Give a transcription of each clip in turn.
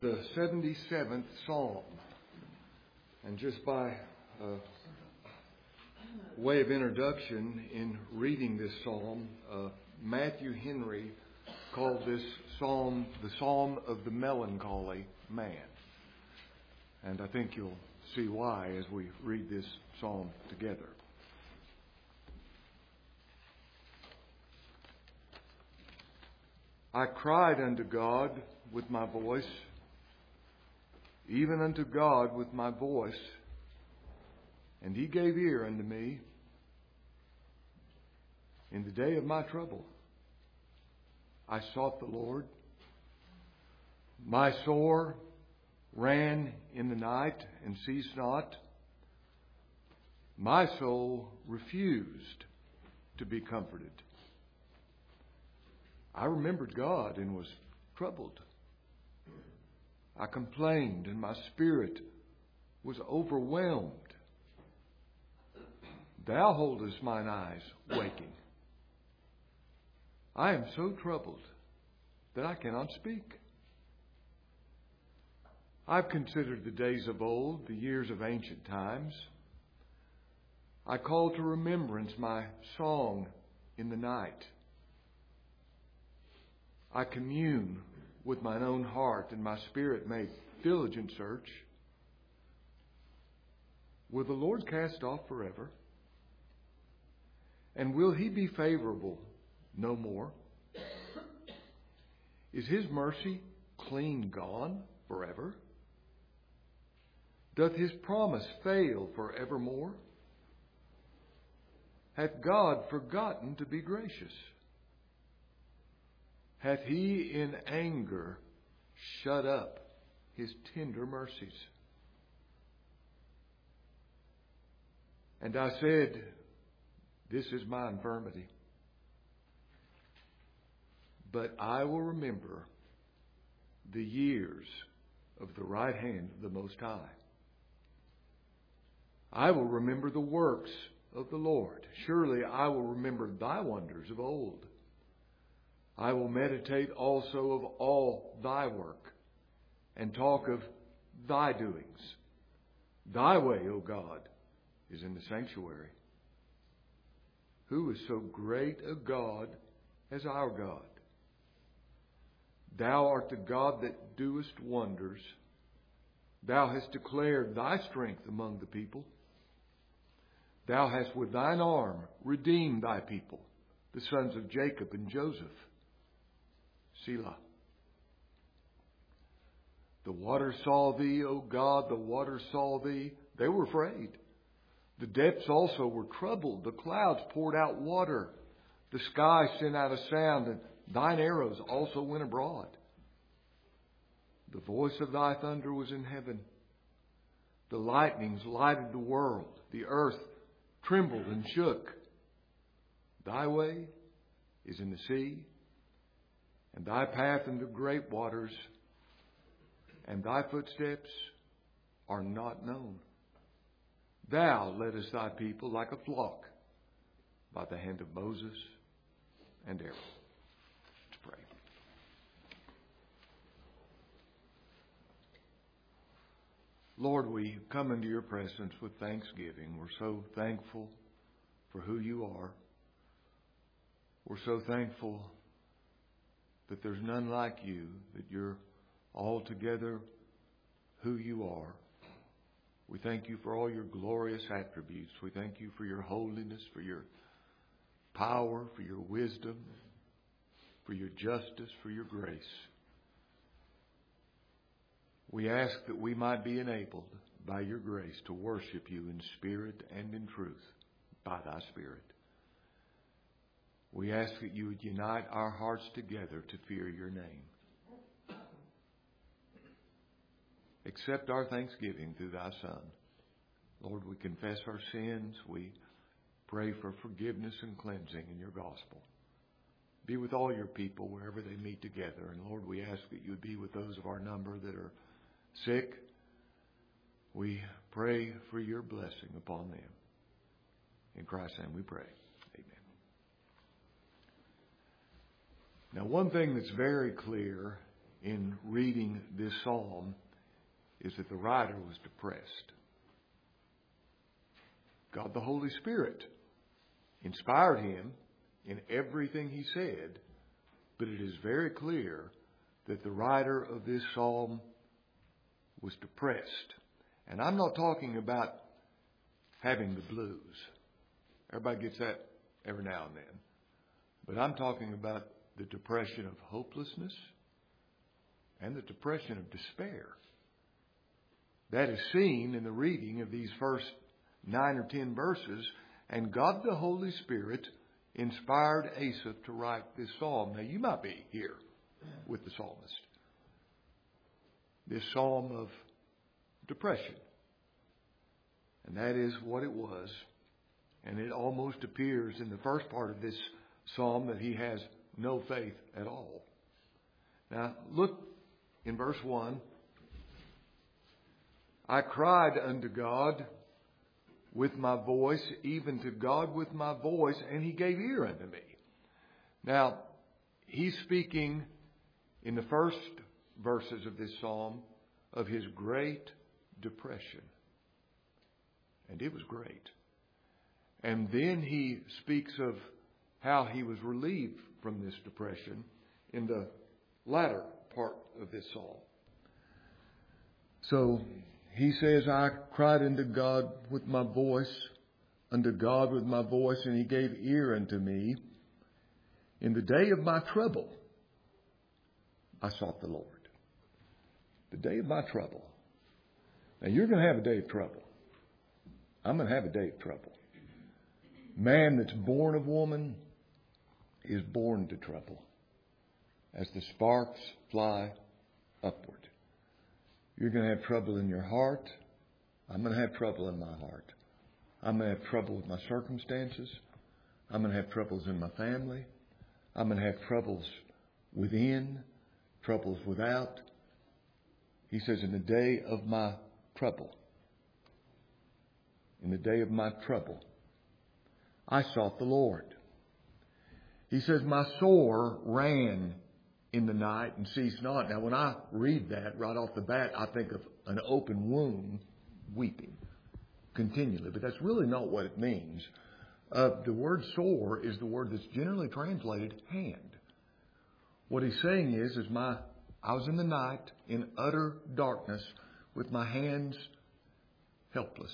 The 77th Psalm. And just by way of introduction, in reading this psalm, Matthew Henry called this psalm the Psalm of the Melancholy Man. And I think you'll see why as we read this psalm together. I cried unto God with my voice, even unto God with my voice, and He gave ear unto me in the day of my trouble. I sought the Lord. My sore ran in the night and ceased not. My soul refused to be comforted. I remembered God and was troubled. I complained, and my spirit was overwhelmed. Thou holdest mine eyes waking. I am so troubled that I cannot speak. I've considered the days of old, the years of ancient times. I call to remembrance my song in the night. I commune with mine own heart, and my spirit made diligent search. Will the Lord cast off forever? And will He be favorable no more? Is His mercy clean gone forever? Doth His promise fail forevermore? Hath God forgotten to be gracious? Hath He in anger shut up His tender mercies? And I said, this is my infirmity, but I will remember the years of the right hand of the Most High. I will remember the works of the Lord. Surely I will remember Thy wonders of old. I will meditate also of all Thy work, and talk of Thy doings. Thy way, O God, is in the sanctuary. Who is so great a God as our God? Thou art the God that doest wonders. Thou hast declared Thy strength among the people. Thou hast with Thine arm redeemed Thy people, the sons of Jacob and Joseph. Selah. The waters saw Thee, O God, the waters saw Thee. They were afraid. The depths also were troubled. The clouds poured out water. The sky sent out a sound, and Thine arrows also went abroad. The voice of Thy thunder was in heaven. The lightnings lighted the world. The earth trembled and shook. Thy way is in the sea, and Thy path into great waters, and Thy footsteps are not known. Thou leddest Thy people like a flock by the hand of Moses and Aaron. Let's pray. Lord, we come into Your presence with thanksgiving. We're so thankful for who You are. We're so thankful that there's none like You, that You're altogether who You are. We thank You for all Your glorious attributes. We thank You for Your holiness, for Your power, for Your wisdom, for Your justice, for Your grace. We ask that we might be enabled by Your grace to worship You in spirit and in truth by Thy Spirit. We ask that You would unite our hearts together to fear Your name. Accept our thanksgiving through Thy Son. Lord, we confess our sins. We pray for forgiveness and cleansing in Your gospel. Be with all Your people wherever they meet together. And Lord, we ask that You would be with those of our number that are sick. We pray for Your blessing upon them. In Christ's name we pray. Amen. Now, one thing that's very clear in reading this psalm is that the writer was depressed. God the Holy Spirit inspired him in everything he said, but it is very clear that the writer of this psalm was depressed. And I'm not talking about having the blues. Everybody gets that every now and then. But I'm talking about the depression of hopelessness and the depression of despair. That is seen in the reading of these first 9 or 10 verses. And God the Holy Spirit inspired Asaph to write this psalm. Now you might be here with the psalmist. This psalm of depression. And that is what it was. And it almost appears in the first part of this psalm that he has no faith at all. Now look in verse 1. I cried unto God with my voice, even to God with my voice, and he gave ear unto me. Now, he's speaking in the first verses of this psalm of his great depression. And it was great. And then he speaks of how he was relieved from this depression in the latter part of this psalm. So he says, I cried unto God with my voice, unto God with my voice, and he gave ear unto me. In the day of my trouble, I sought the Lord. The day of my trouble. Now you're going to have a day of trouble. I'm going to have a day of trouble. Man that's born of woman is born to trouble. As the sparks fly upward. You're going to have trouble in your heart. I'm going to have trouble in my heart. I'm going to have trouble with my circumstances. I'm going to have troubles in my family. I'm going to have troubles within, troubles without. He says, in the day of my trouble, in the day of my trouble, I sought the Lord. He says, my sore ran in the night and ceased not. Now, when I read that right off the bat, I think of an open wound weeping continually. But that's really not what it means. The word sore is the word that's generally translated hand. What he's saying is I was in the night in utter darkness with my hands helpless.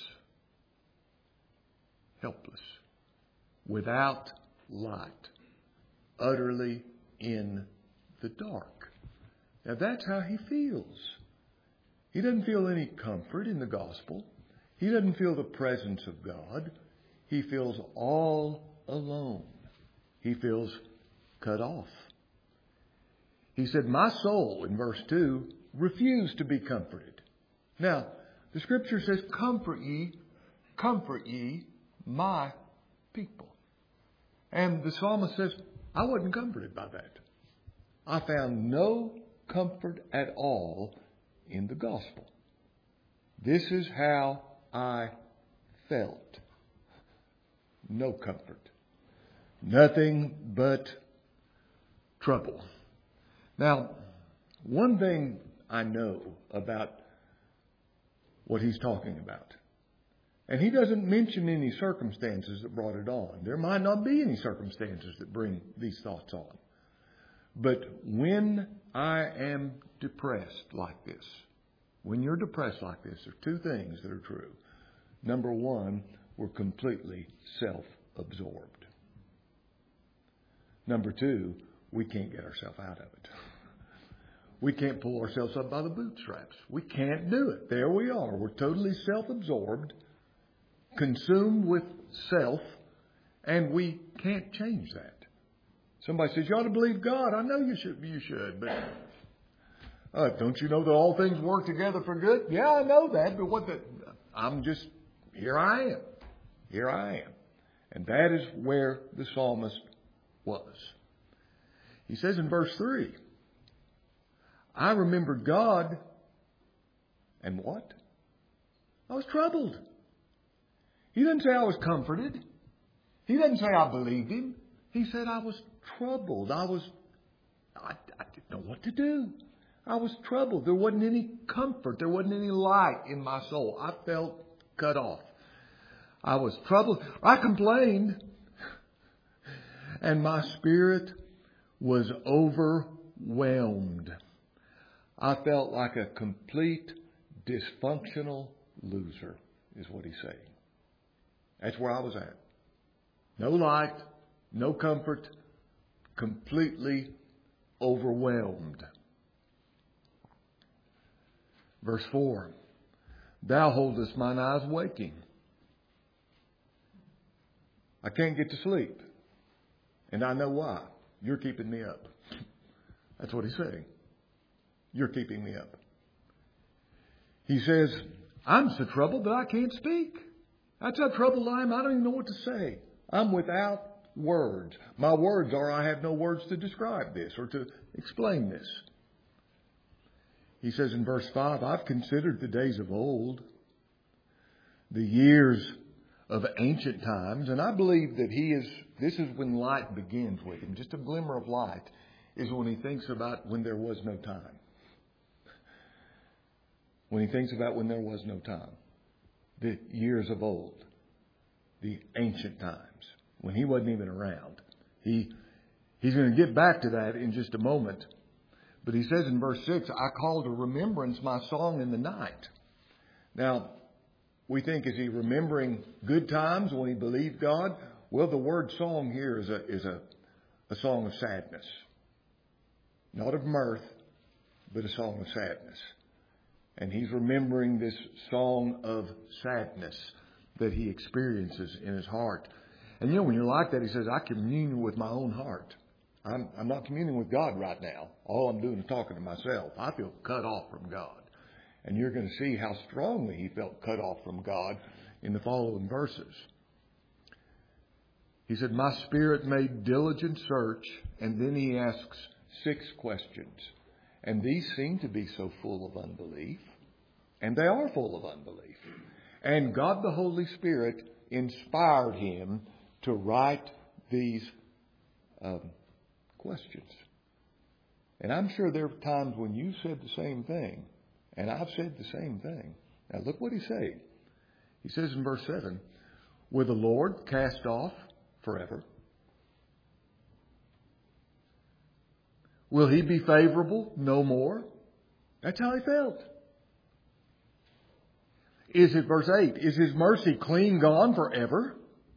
Helpless. Without light. Utterly in the dark. Now that's how he feels. He doesn't feel any comfort in the gospel. He doesn't feel the presence of God. He feels all alone. He feels cut off. He said, my soul, in verse 2, refused to be comforted. Now, the scripture says, comfort ye my people. And the psalmist says, I wasn't comforted by that. I found no comfort at all in the gospel. This is how I felt. No comfort. Nothing but trouble. Now, one thing I know about what he's talking about, and he doesn't mention any circumstances that brought it on. There might not be any circumstances that bring these thoughts on. But when I am depressed like this, when you're depressed like this, there are two things that are true. Number one, we're completely self-absorbed. Number two, we can't get ourselves out of it. We can't pull ourselves up by the bootstraps. We can't do it. There we are. We're totally self-absorbed, consumed with self, and we can't change that. Somebody says, you ought to believe God. I know you should, but don't you know that all things work together for good? Yeah, I know that, but here I am. Here I am. And that is where the psalmist was. He says in verse 3, I remembered God, and what? I was troubled. He didn't say I was comforted. He didn't say I believed him. He said I was troubled. I didn't know what to do. I was troubled. There wasn't any comfort. There wasn't any light in my soul. I felt cut off. I was troubled. I complained. And my spirit was overwhelmed. I felt like a complete dysfunctional loser, is what he's saying. That's where I was at. No light, no comfort, completely overwhelmed. Verse 4. Thou holdest mine eyes waking. I can't get to sleep. And I know why. You're keeping me up. That's what he's saying. You're keeping me up. He says, I'm so troubled that I can't speak. That's how troubled I am. I don't even know what to say. I'm without words. My words are, I have no words to describe this or to explain this. He says in verse 5, I've considered the days of old, the years of ancient times, and I believe that this is when light begins with him. Just a glimmer of light is when he thinks about when there was no time. When he thinks about when there was no time. The years of old. The ancient times. When he wasn't even around. He's going to get back to that in just a moment. But he says in verse 6, I call to remembrance my song in the night. Now, we think, is he remembering good times when he believed God? Well, the word song here is a song of sadness. Not of mirth, but a song of sadness. And he's remembering this song of sadness that he experiences in his heart. And when you're like that, he says, I commune with my own heart. I'm not communing with God right now. All I'm doing is talking to myself. I feel cut off from God. And you're going to see how strongly he felt cut off from God in the following verses. He said, my spirit made diligent search. And then he asks 6 questions. And these seem to be so full of unbelief. And they are full of unbelief. And God the Holy Spirit inspired him to write these questions. And I'm sure there are times when you said the same thing. And I've said the same thing. Now look what he's saying. He says in verse 7, will the Lord cast off forever? Will he be favorable no more? That's how he felt. Is it verse 8? Is his mercy clean gone forever?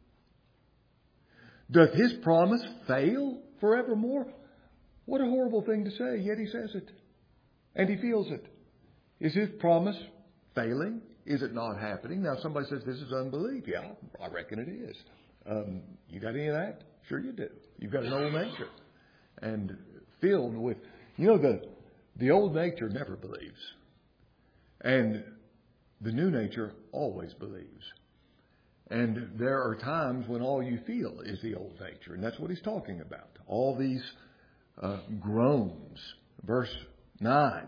Doth his promise fail forevermore? What a horrible thing to say, yet he says it. And he feels it. Is his promise failing? Is it not happening? Now somebody says this is unbelief. Yeah, I reckon it is. You got any of that? Sure you do. You've got an old nature. And filled with, the old nature never believes. And the new nature always believes. And there are times when all you feel is the old nature. And that's what he's talking about. All these groans. Verse 9.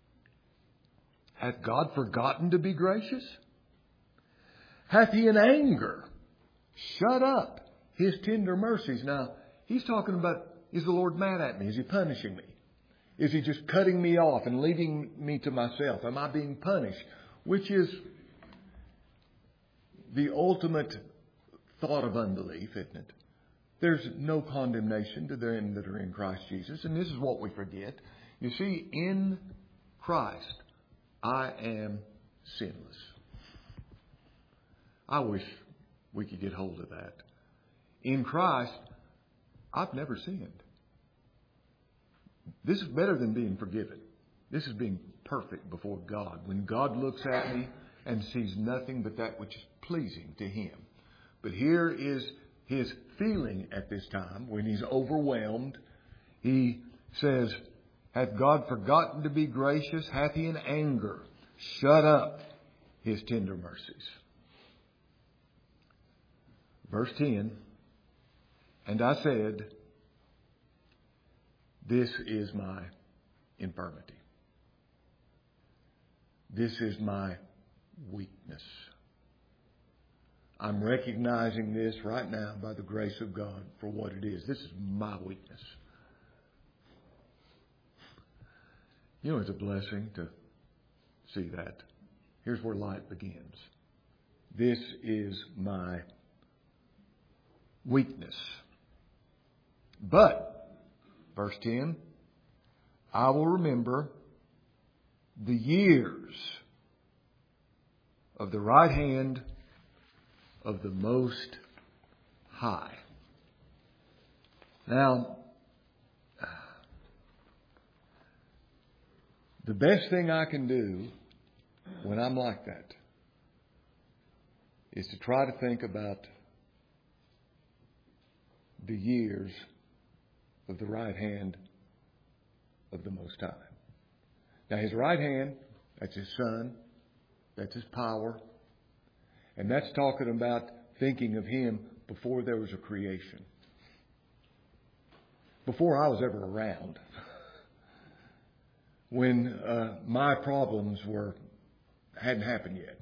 Hath God forgotten to be gracious? Hath he in anger shut up his tender mercies? Now, he's talking about, is the Lord mad at me? Is he punishing me? Is he just cutting me off and leaving me to myself? Am I being punished? Which is the ultimate thought of unbelief, isn't it? There's no condemnation to them that are in Christ Jesus. And this is what we forget. You see, in Christ, I am sinless. I wish we could get hold of that. In Christ, I've never sinned. This is better than being forgiven. This is being perfect before God. When God looks at me and sees nothing but that which is pleasing to him. But here is his feeling at this time when he's overwhelmed. He says, hath God forgotten to be gracious? Hath he in anger shut up his tender mercies? Verse 10, and I said, this is my infirmity. This is my weakness. I'm recognizing this right now by the grace of God for what it is. This is my weakness. You know, it's a blessing to see that. Here's where light begins. This is my weakness. But, verse 10, I will remember the years of the right hand of the Most High. Now, the best thing I can do when I'm like that is to try to think about the years of the right hand of the Most High. Now, His right hand, that's His Son, that's His power, and that's talking about thinking of Him before there was a creation. Before I was ever around. When my problems hadn't happened yet.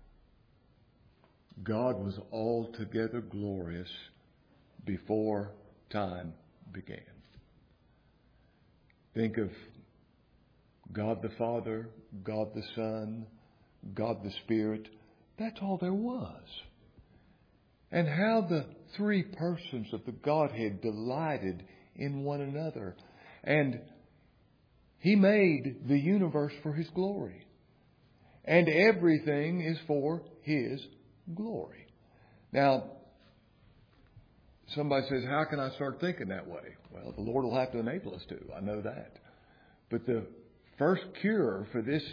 God was altogether glorious before time began. Think of God the Father, God the Son, God the Spirit. That's all there was. And how the three persons of the Godhead delighted in one another. And He made the universe for His glory. And everything is for His glory. Now, somebody says, how can I start thinking that way? Well, the Lord will have to enable us to. I know that. But the first cure for this,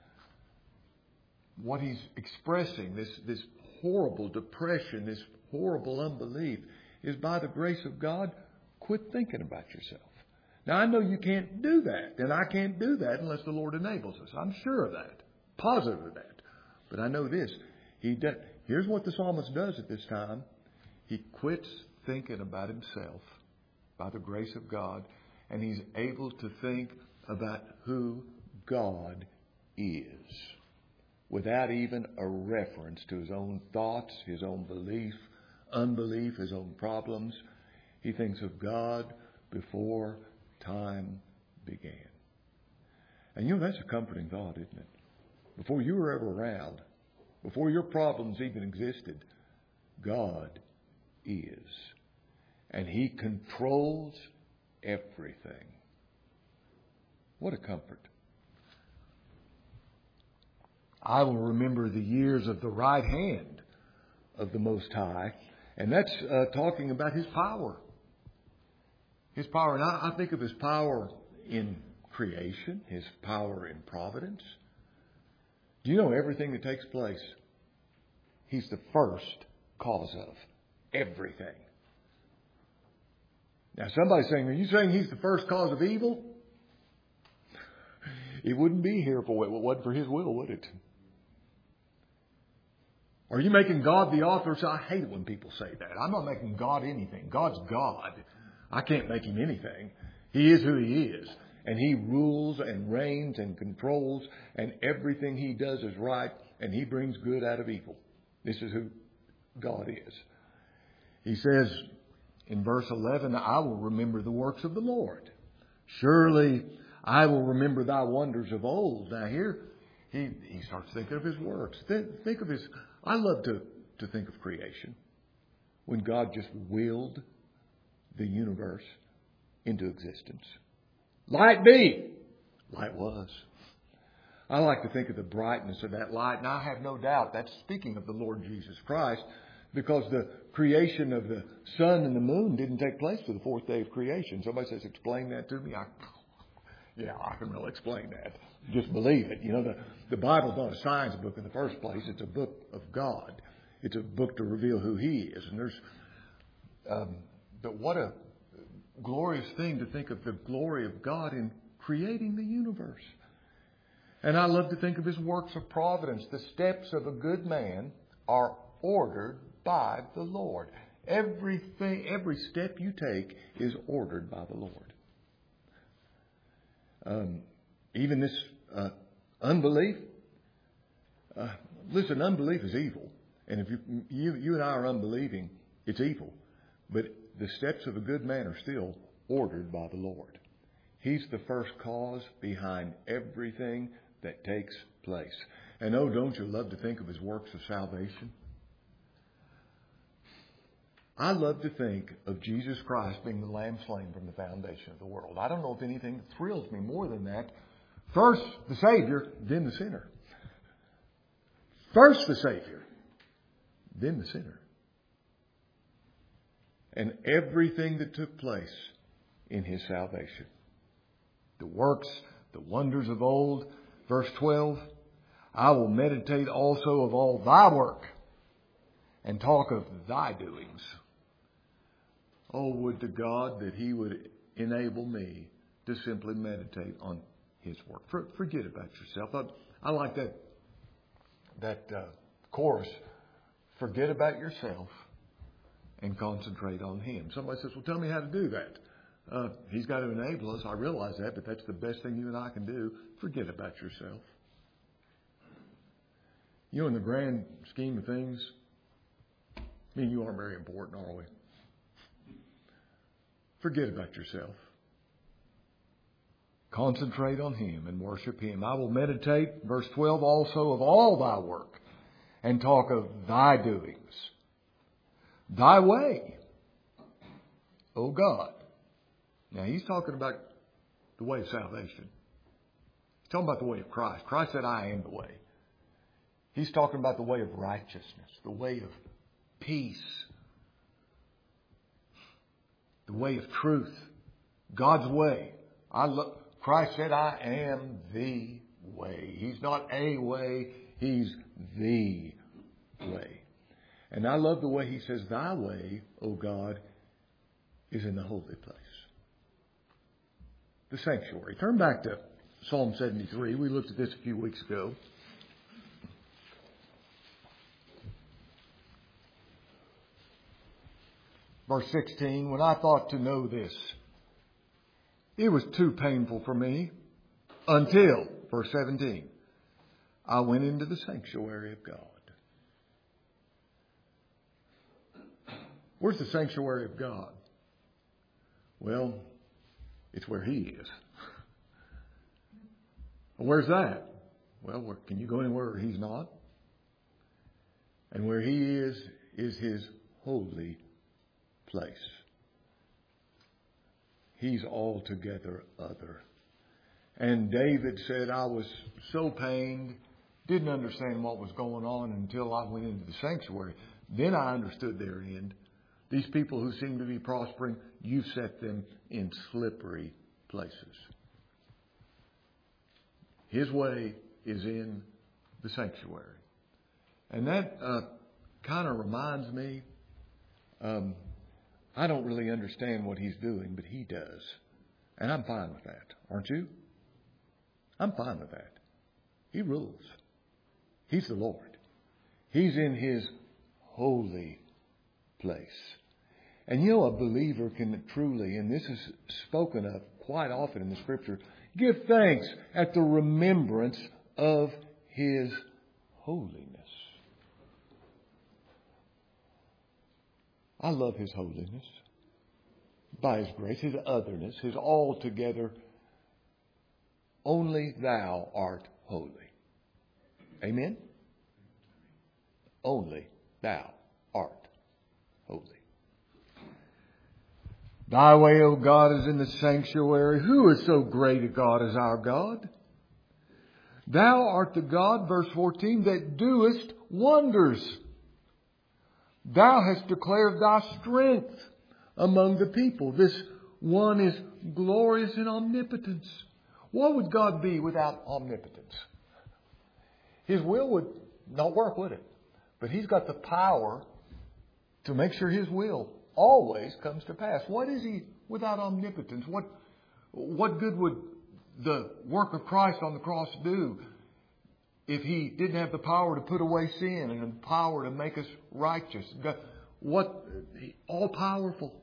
what He's expressing, this horrible depression, this horrible unbelief, is by the grace of God, quit thinking about yourself. Now, I know you can't do that, and I can't do that unless the Lord enables us. I'm sure of that, positive of that. But I know this. Here's what the psalmist does at this time. He quits thinking about himself by the grace of God, and he's able to think about who God is without even a reference to his own thoughts, his own belief, unbelief, his own problems. He thinks of God before time began. And you know, that's a comforting thought, isn't it? Before you were ever around, before your problems even existed, God is. And He controls everything. What a comfort. I will remember the years of the right hand of the Most High. And that's talking about His power. His power. And I think of His power in creation, His power in providence. Do you know everything that takes place, He's the first cause of everything. Now somebody's saying, are you saying He's the first cause of evil? It wouldn't be here if it wasn't for His will, would it? Are you making God the author? So I hate it when people say that. I'm not making God anything. God's God. I can't make Him anything. He is who He is. And He rules and reigns and controls, and everything He does is right, and He brings good out of evil. This is who God is. He says in verse 11, I will remember the works of the Lord. Surely I will remember thy wonders of old. Now here, he starts thinking of His works. Think of His... I love to think of creation. When God just willed the universe into existence. Light be. Light was. I like to think of the brightness of that light. And I have no doubt that's speaking of the Lord Jesus Christ, because the creation of the sun and the moon didn't take place till the fourth day of creation. Somebody says, explain that to me. I can really explain that. Just believe it. You know, the Bible's not a science book in the first place. It's a book of God. It's a book to reveal who He is. And but what a glorious thing to think of the glory of God in creating the universe. And I love to think of His works of providence. The steps of a good man are ordered by the Lord. Everything, every step you take is ordered by the Lord. Even this unbelief. Listen, unbelief is evil. And if you and I are unbelieving, it's evil. But the steps of a good man are still ordered by the Lord. He's the first cause behind everything that takes place. And oh, don't you love to think of His works of salvation? I love to think of Jesus Christ being the Lamb slain from the foundation of the world. I don't know if anything thrills me more than that. First the Savior, then the sinner. First the Savior, then the sinner. And everything that took place in His salvation. The works, the wonders of old. Verse 12, I will meditate also of all Thy work and talk of Thy doings. Oh, would to God that He would enable me to simply meditate on His work. Forget about yourself. I like that chorus. Forget about yourself and concentrate on Him. Somebody says, well, tell me how to do that. He's got to enable us. I realize that, but that's the best thing you and I can do. Forget about yourself. You know, in the grand scheme of things, me and you aren't very important, are we? Forget about yourself. Concentrate on Him and worship Him. I will meditate, verse 12, also of all Thy work and talk of Thy doings. Thy way, O God. Now, He's talking about the way of salvation. He's talking about the way of Christ. Christ said, I am the way. He's talking about the way of righteousness, the way of peace, the way of truth, God's way. Christ said, I am the way. He's not a way, He's the way. And I love the way He says, Thy way, O God, is in the holy place. The sanctuary. Turn back to Psalm 73. We looked at this a few weeks ago. Verse 16, when I thought to know this, it was too painful for me until, verse 17, I went into the sanctuary of God. Where's the sanctuary of God? Well, it's where He is. Where's that? Well, can you go anywhere He's not? And where He is His holy place. He's altogether other. And David said, I was so pained, didn't understand what was going on until I went into the sanctuary. Then I understood their end. These people who seem to be prospering, you set them in slippery places. His way is in the sanctuary. And that kind of reminds me, I don't really understand what He's doing, but He does. And I'm fine with that. Aren't you? I'm fine with that. He rules. He's the Lord. He's in His holy place. And you know, a believer can truly, and this is spoken of quite often in the Scripture, give thanks at the remembrance of His holiness. I love His holiness. By His grace, His otherness, His altogether, only Thou art holy. Amen? Only Thou art holy. Thy way, O God, is in the sanctuary. Who is so great a God as our God? Thou art the God, verse 14, that doest wonders. Thou hast declared Thy strength among the people. This one is glorious in omnipotence. What would God be without omnipotence? His will would not work, would it? But He's got the power to make sure His will always comes to pass. What is He without omnipotence? What good would the work of Christ on the cross do if He didn't have the power to put away sin and the power to make us righteous? All powerful.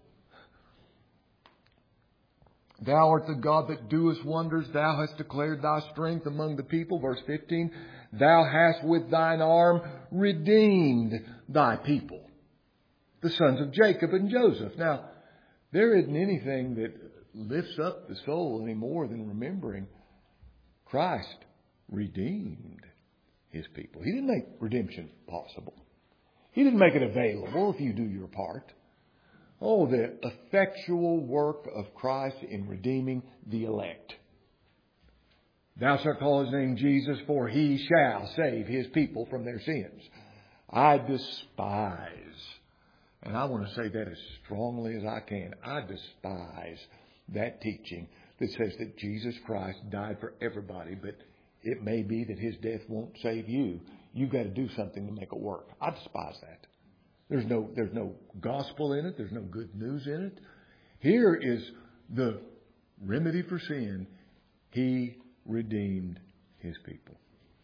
Thou art the God that doest wonders. Thou hast declared Thy strength among the people. Verse 15, Thou hast with Thine arm redeemed Thy people, the sons of Jacob and Joseph. Now, there isn't anything that lifts up the soul any more than remembering Christ redeemed His people. He didn't make redemption possible. He didn't make it available if you do your part. Oh, the effectual work of Christ in redeeming the elect. Thou shalt call His name Jesus, for He shall save His people from their sins. I despise, and I want to say that as strongly as I can, I despise that teaching that says that Jesus Christ died for everybody, but it may be that His death won't save you. You've got to do something to make it work. I despise that. There's no gospel in it. There's no good news in it. Here is the remedy for sin. He redeemed His people.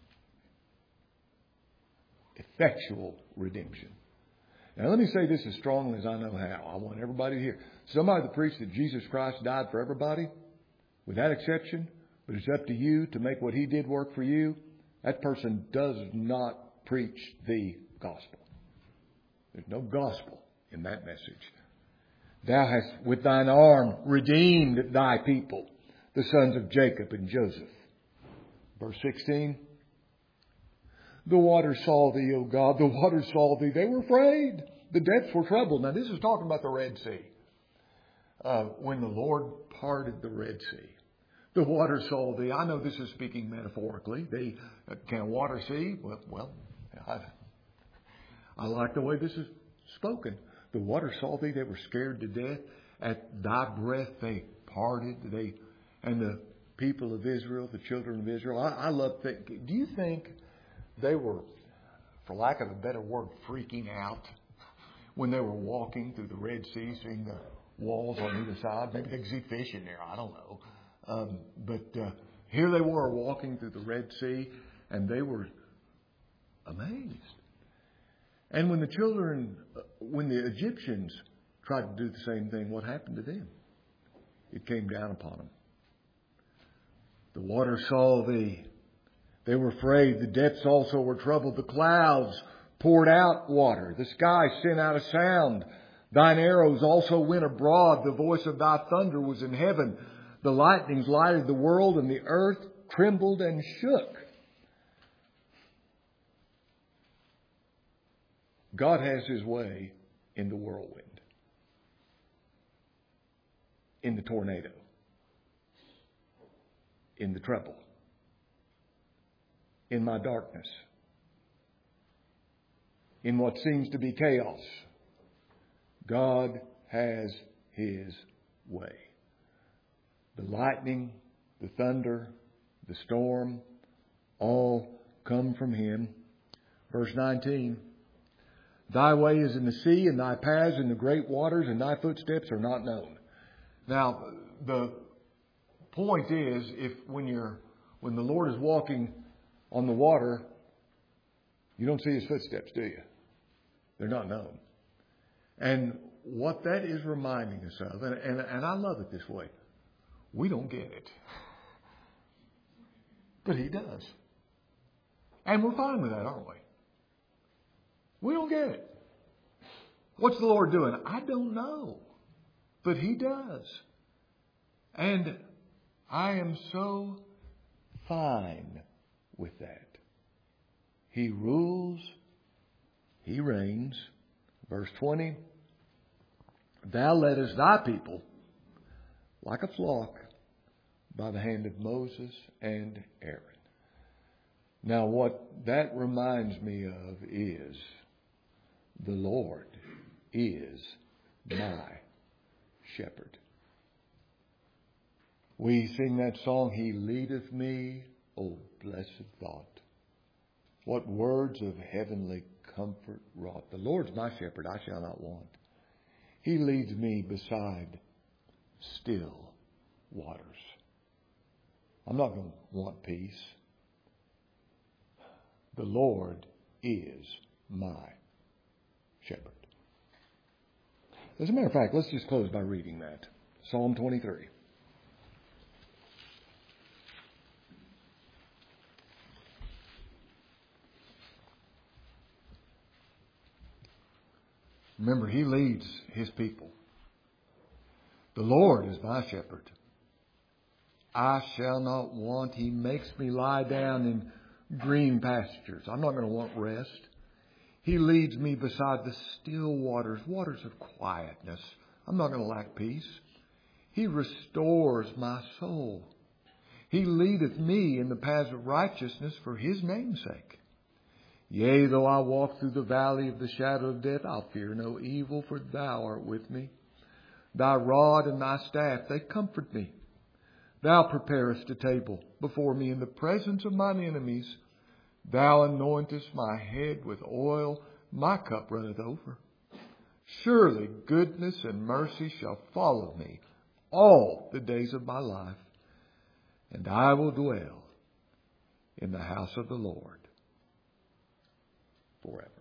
Effectual redemption. Now let me say this as strongly as I know how. I want everybody to hear. Somebody that preached that Jesus Christ died for everybody, with that exception, but it's up to you to make what He did work for you, that person does not preach the gospel. There's no gospel in that message. Thou hast with thine arm redeemed thy people, the sons of Jacob and Joseph. Verse 16. The waters saw thee, O God, the waters saw thee. They were afraid. The depths were troubled. Now this is talking about the Red Sea. When the Lord parted the Red Sea. The waters saw thee. I know this is speaking metaphorically. Can a water see? Well, I like the way this is spoken. The waters saw thee. They were scared to death. At thy breath they parted. And the people of Israel, the children of Israel. I love thinking. Do you think they were, for lack of a better word, freaking out when they were walking through the Red Sea, seeing the walls on either side? Maybe they could see fish in there. I don't know. But here they were walking through the Red Sea, and they were amazed. And when the Egyptians tried to do the same thing, what happened to them? It came down upon them. The waters saw thee. They were afraid. The depths also were troubled. The clouds poured out water. The sky sent out a sound. Thine arrows also went abroad. The voice of thy thunder was in heaven. The lightnings lighted the world, and the earth trembled and shook. God has His way in the whirlwind, in the tornado, in the trouble, in my darkness, in what seems to be chaos. God has His way. The lightning, the thunder, the storm, all come from Him. Verse 19. Thy way is in the sea, and thy paths in the great waters, and thy footsteps are not known. Now, the point is, when the Lord is walking on the water, you don't see His footsteps, do you? They're not known. And what that is reminding us of, and I love it this way, we don't get it. But He does. And we're fine with that, aren't we? We don't get it. What's the Lord doing? I don't know. But He does. And I am so fine with that. He rules. He reigns. Verse 20. Thou leddest thy people like a flock by the hand of Moses and Aaron. Now what that reminds me of is the Lord is my shepherd. We sing that song, He leadeth me, O blessed thought. What words of heavenly comfort wrought. The Lord's my shepherd, I shall not want. He leads me beside still waters. I'm not going to want peace. The Lord is my shepherd. As a matter of fact, let's just close by reading that. Psalm 23. Remember, He leads His people. The Lord is my shepherd. I shall not want. He makes me lie down in green pastures. I'm not going to want rest. He leads me beside the still waters, waters of quietness. I'm not going to lack peace. He restores my soul. He leadeth me in the paths of righteousness for His name's sake. Yea, though I walk through the valley of the shadow of death, I'll fear no evil, for Thou art with me. Thy rod and Thy staff, they comfort me. Thou preparest a table before me in the presence of mine enemies. Thou anointest my head with oil, my cup runneth over. Surely goodness and mercy shall follow me all the days of my life, and I will dwell in the house of the Lord forever.